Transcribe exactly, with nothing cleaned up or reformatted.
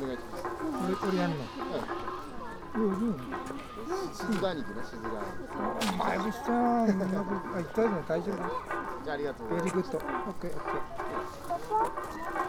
願いします。 俺俺やんの。 はい。 うんうん。 静かに行くね、静かに。 あ、よっしゃー。うまくあ、いったね、大丈夫だ。 じゃあありがとうございます。 ベリーグッド。オッケーオッケー。